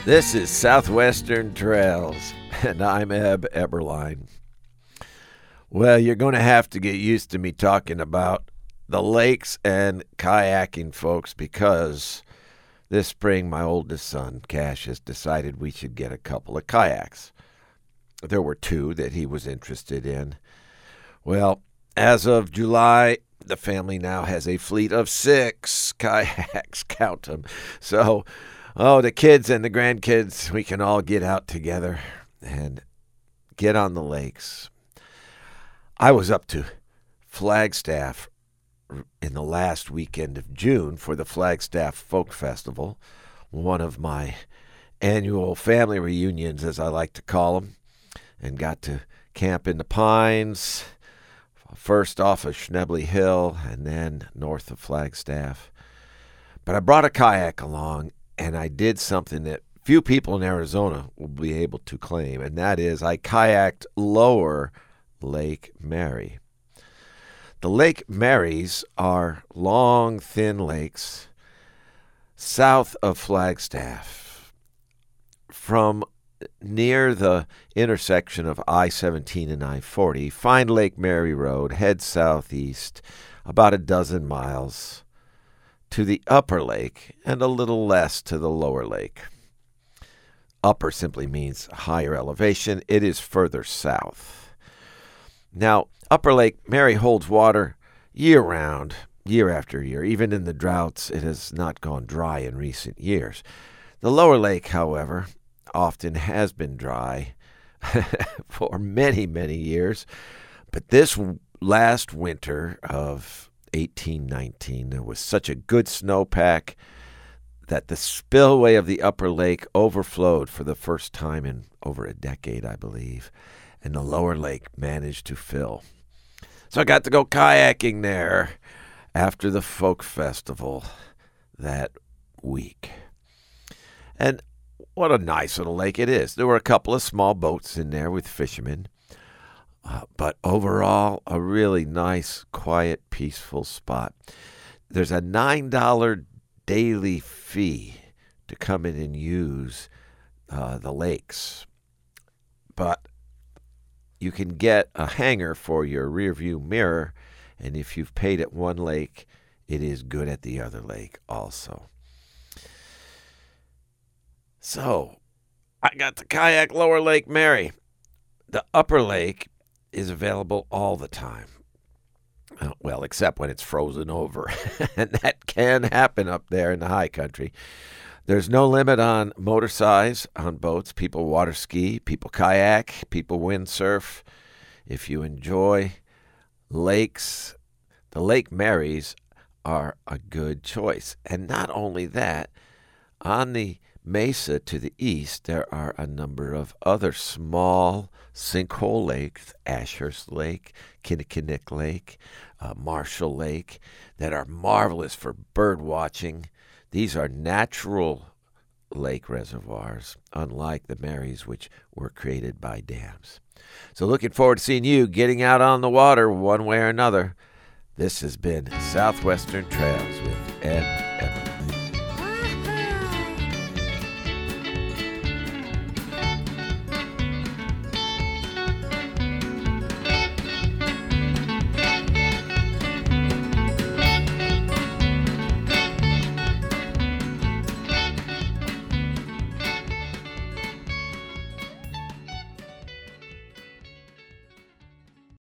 This is Southwestern Trails, and I'm Eb Eberline. Well, you're going to have to get used to me talking about the lakes and kayaking, folks, because this spring my oldest son, Cash, has decided we should get a couple of kayaks. There were two that he was interested in. Well, as of July, the family now has a fleet of 6 kayaks, count them. So, the kids and the grandkids, we can all get out together and get on the lakes. I was up to Flagstaff in the last weekend of June for the Flagstaff Folk Festival, one of my annual family reunions, as I like to call them, and got to camp in the pines, first off of Schnebley Hill and then north of Flagstaff. But I brought a kayak along, and I did something that few people in Arizona will be able to claim, and that is I kayaked lower Lake Mary. The Lake Marys are long, thin lakes south of Flagstaff. From near the intersection of I-17 and I-40, find Lake Mary Road, head southeast about a dozen miles to the upper lake and a little less to the lower lake. Upper simply means higher elevation. It is further south. Now, Upper Lake Mary holds water year-round, year after year. Even in the droughts, it has not gone dry in recent years. The lower lake, however, often has been dry for many, many years. But this last winter of 1819, there was such a good snowpack that the spillway of the upper lake overflowed for the first time in over a decade, I believe, and the lower lake managed to fill. So I got to go kayaking there after the folk festival that week. And what a nice little lake it is. There were a couple of small boats in there with fishermen, but overall, a really nice, quiet, peaceful spot. There's a $9 daily fee to come in and use the lakes, but you can get a hanger for your rear view mirror, and if you've paid at one lake, it is good at the other lake also. So, I got to kayak lower Lake Mary. The upper lake is available all the time. Well, except when it's frozen over, and that can happen up there in the high country. There's no limit on motor size on boats. People water ski, people kayak, people windsurf. If you enjoy lakes, the Lake Marys are a good choice. And not only that, on the mesa to the east, there are a number of other small sinkhole lakes, Ashurst Lake, Kinnickinnick Lake, Marshall Lake, that are marvelous for bird watching. These are natural lake reservoirs, unlike the Marys, which were created by dams. So looking forward to seeing you getting out on the water one way or another. This has been Southwestern Trails with Ed